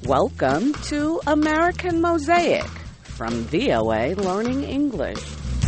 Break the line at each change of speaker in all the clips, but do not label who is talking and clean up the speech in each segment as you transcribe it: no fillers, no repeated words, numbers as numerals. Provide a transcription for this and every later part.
Welcome to American Mosaic from VOA Learning English.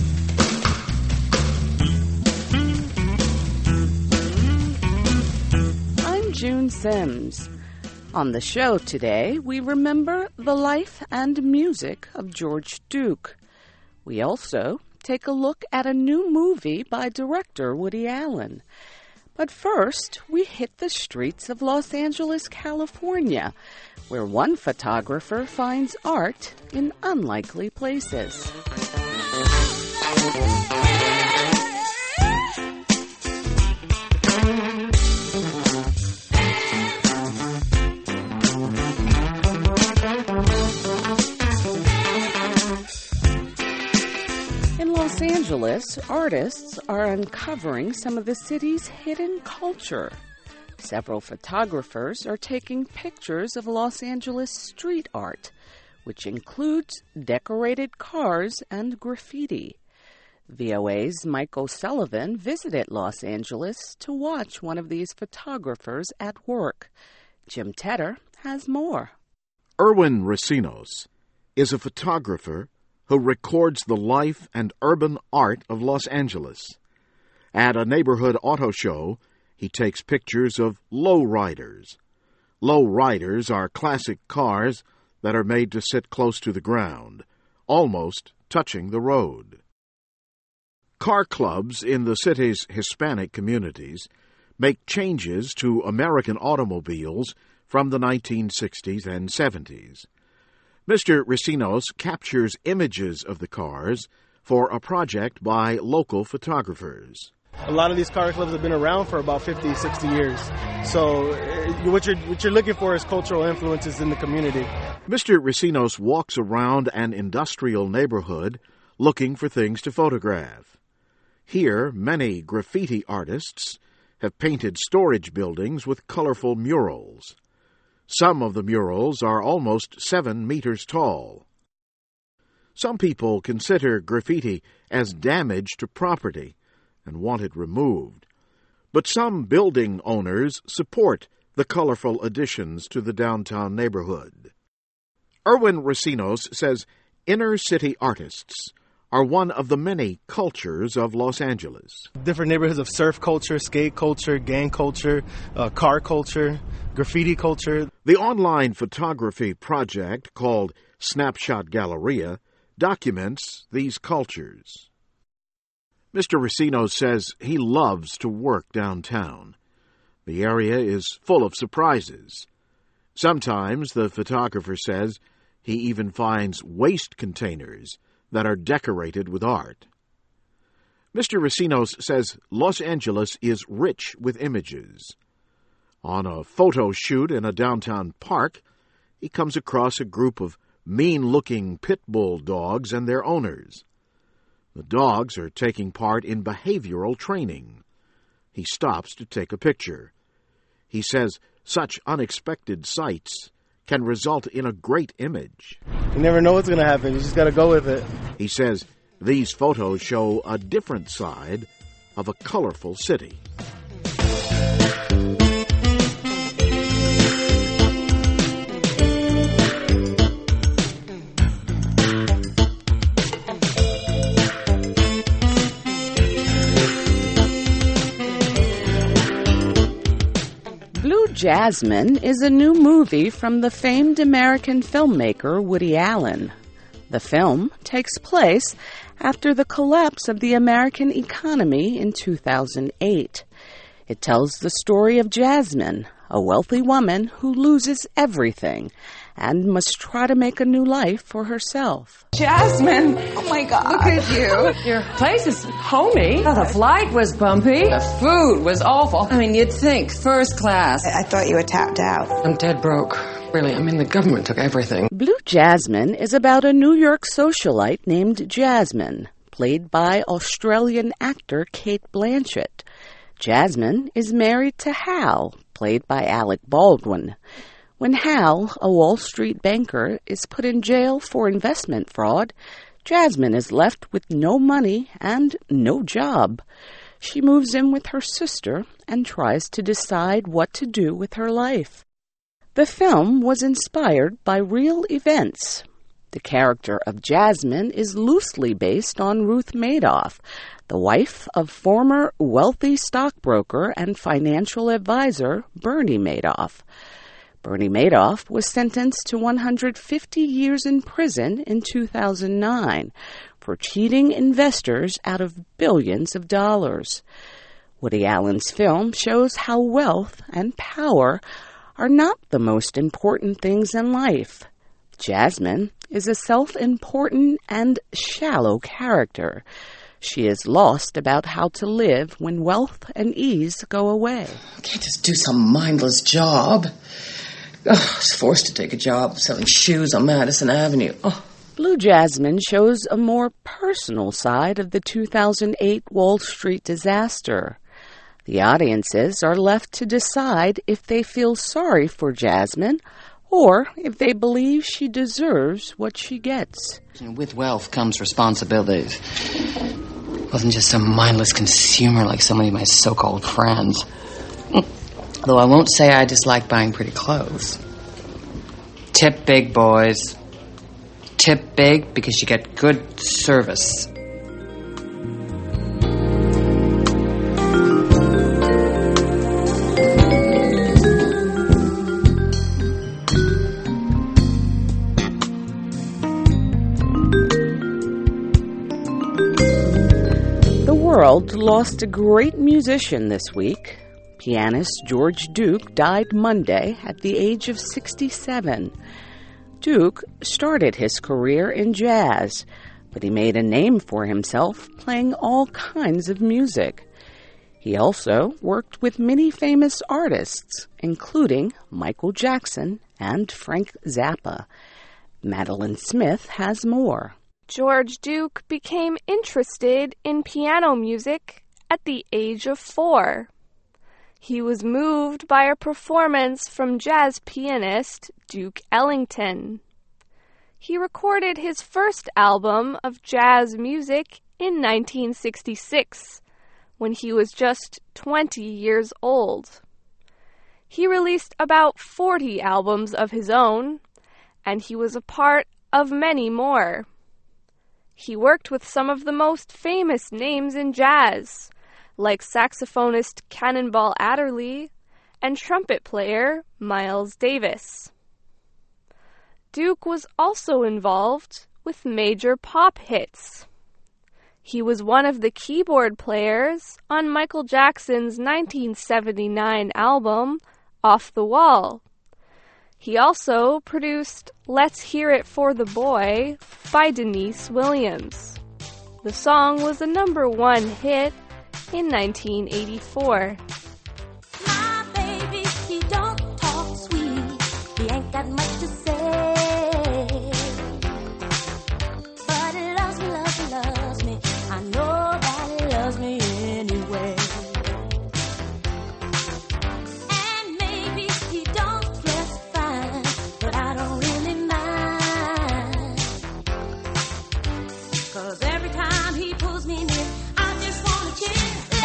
I'm June Sims. On the show today, we remember the life and music of George Duke. We also take a look at a new movie by director Woody Allen. But first, we hit the streets of Los Angeles, California, where one photographer finds art in unlikely places. In Los Angeles, artists are uncovering some of the city's hidden culture. Several photographers are taking pictures of Los Angeles street art, which includes decorated cars and graffiti. VOA's Mike O'Sullivan visited Los Angeles to watch one of these photographers at work. Jim Tedder has more.
Erwin Recinos is a photographer who records the life and urban art of Los Angeles. At a neighborhood auto show, he takes pictures of lowriders. Lowriders are classic cars that are made to sit close to the ground, almost touching the road. Car clubs in the city's Hispanic communities make changes to American automobiles from the 1960s and 70s. Mr. Recinos captures images of the cars for a project by local photographers.
A lot of these car clubs have been around for about 50, 60 years. So what you're looking for is cultural influences in the community.
Mr. Recinos walks around an industrial neighborhood looking for things to photograph. Here, many graffiti artists have painted storage buildings with colorful murals. Some of the murals are almost 7 meters tall. Some people consider graffiti as damage to property and want it removed. But some building owners support the colorful additions to the downtown neighborhood. Erwin Recinos says inner-city artists are one of the many cultures of Los Angeles.
Different neighborhoods of surf culture, skate culture, gang culture, car culture, graffiti culture.
The online photography project called Snapshot Galleria documents these cultures. Mr. Recinos says he loves to work downtown. The area is full of surprises. Sometimes, the photographer says, he even finds waste containers that are decorated with art. Mr. Recinos says Los Angeles is rich with images. On a photo shoot in a downtown park, he comes across a group of mean-looking pit bull dogs and their owners. The dogs are taking part in behavioral training. He stops to take a picture. He says such unexpected sights can result in a great image.
You never know what's going to happen. You just got to go with it.
He says these photos show a different side of a colorful city.
Blue Jasmine is a new movie from the famed American filmmaker Woody Allen. The film takes place after the collapse of the American economy in 2008. It tells the story of Jasmine, a wealthy woman who loses everything and must try to make a new life for herself.
Jasmine! Oh my God. Look at you.
Your place is homey. Oh, the flight was bumpy. The food was awful. I mean, you'd think first class.
I thought you were tapped out.
I'm dead broke. Really, I mean, the government took everything.
Blue Jasmine is about a New York socialite named Jasmine, played by Australian actor Cate Blanchett. Jasmine is married to Hal, played by Alec Baldwin. When Hal, a Wall Street banker, is put in jail for investment fraud, Jasmine is left with no money and no job. She moves in with her sister and tries to decide what to do with her life. The film was inspired by real events. The character of Jasmine is loosely based on Ruth Madoff, the wife of former wealthy stockbroker and financial advisor Bernie Madoff. Bernie Madoff was sentenced to 150 years in prison in 2009 for cheating investors out of billions of dollars. Woody Allen's film shows how wealth and power are not the most important things in life. Jasmine is a self-important and shallow character. She is lost about how to live when wealth and ease go away.
I can't just do some mindless job. I was forced to take a job selling shoes on Madison Avenue.
Blue Jasmine shows a more personal side of the 2008 Wall Street disaster. The audiences are left to decide if they feel sorry for Jasmine or if they believe she deserves what she gets.
With wealth comes responsibilities. I wasn't just some mindless consumer like so many of my so-called friends. Though I won't say I dislike buying pretty clothes. Tip big, boys. Tip big because you get good service.
The world lost a great musician this week. Pianist George Duke died Monday at the age of 67. Duke started his career in jazz, but he made a name for himself playing all kinds of music. He also worked with many famous artists, including Michael Jackson and Frank Zappa. Madeline Smith has more.
George Duke became interested in piano music at the age of 4. He was moved by a performance from jazz pianist Duke Ellington. He recorded his first album of jazz music in 1966, when he was just 20 years old. He released about 40 albums of his own, and he was a part of many more. He worked with some of the most famous names in jazz, like saxophonist Cannonball Adderley and trumpet player Miles Davis. Duke was also involved with major pop hits. He was one of the keyboard players on Michael Jackson's 1979 album, Off the Wall. He also produced Let's Hear It for the Boy by Denise Williams. The song was a #1 hit in 1984.
My baby, he don't talk sweet. He ain't got much to say. But he loves me, loves me, loves me. I know that he loves me anyway. And maybe he don't dress fine, but I don't really mind. 'Cause every time he pulls me near, I just wanna kiss.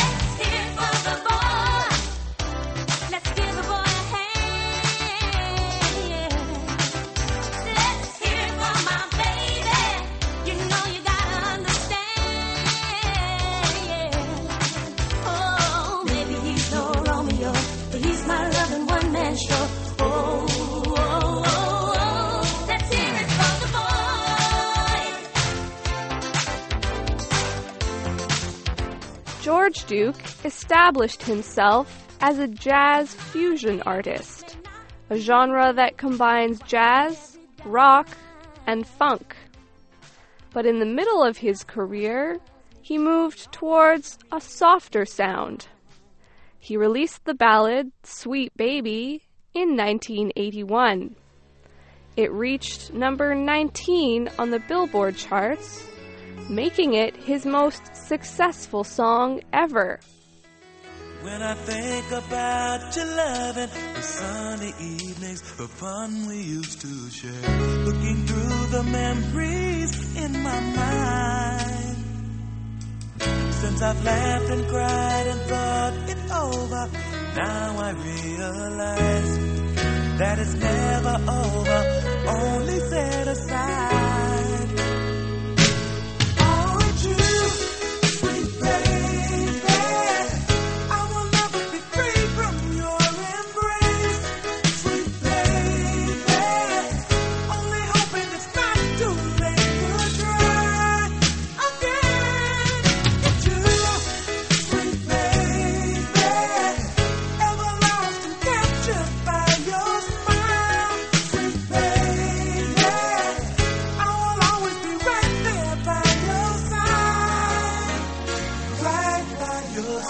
George Duke established himself as a jazz fusion artist, a genre that combines jazz, rock, and funk. But in the middle of his career, he moved towards a softer sound. He released the ballad Sweet Baby in 1981. It reached number 19 on the Billboard charts, making it his most successful song ever.
When I think about your loving, the sunny evenings, the fun we used to share, looking through the memories in my mind. Since I've laughed and cried and thought it over, now I realize that is never over, only set aside. Oh, it's you, sweet baby. I will never be free from your embrace, sweet baby. Only hoping it's not too late to try again. It's you, sweet baby. Ever lost and captured by your smile, sweet baby. I will always be right there by your side, right by your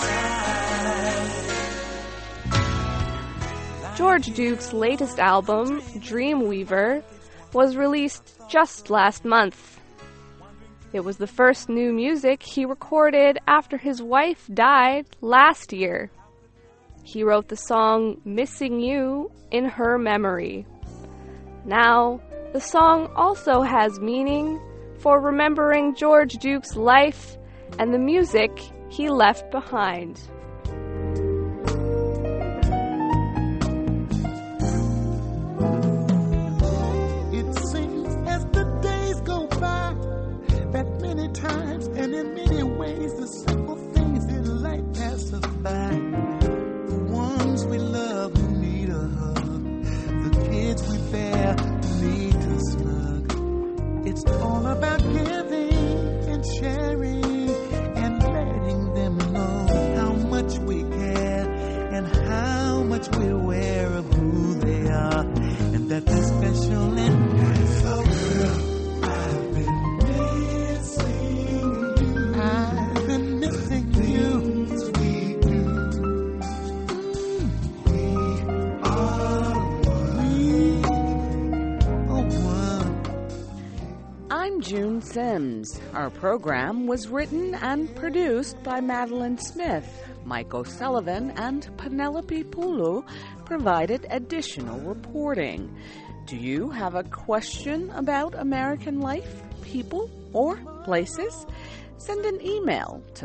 side.
George Duke's latest album, Dreamweaver, was released just last month. It was the first new music he recorded after his wife died last year. He wrote the song Missing You in her memory. Now, the song also has meaning for remembering George Duke's life and the music he left behind.
It seems as the days go by that many times and in many ways the simple things in life pass us by. The ones we love who need a hug, the kids we bear who need to snug. It's all about giving and sharing and letting them know how much we care and how much we're aware of who they are, and that they're special and so girl, I've been missing you. I've been missing you, sweet you. We are one.
I'm June Sims. Our program was written and produced by Madeline Smith. Mike O'Sullivan and Penelope Pulu provided additional reporting. Do you have a question about American life, people, or places? Send an email to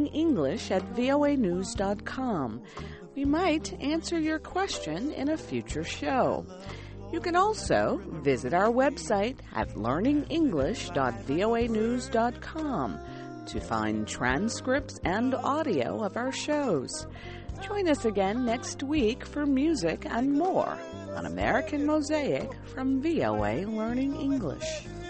learningenglish@voanews.com. We might answer your question in a future show. You can also visit our website at learningenglish.voanews.com to find transcripts and audio of our shows. Join us again next week for music and more on American Mosaic from VOA Learning English.